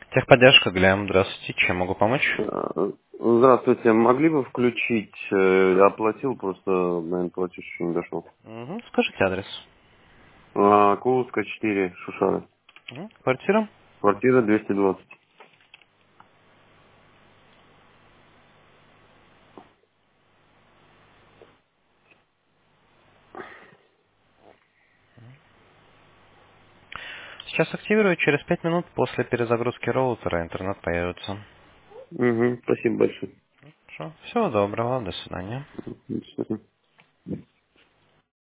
Техподдержка, Глеб, здравствуйте, чем могу помочь? Здравствуйте, могли бы включить, я оплатил, просто, наверное, платеж еще не дошел. Скажите адрес. Куловская, 4, Шушара. Квартира? Квартира 220. Сейчас активирую, через 5 минут после перезагрузки роутера интернет появится. Угу, спасибо большое. Хорошо. Всего доброго, до свидания. До свидания.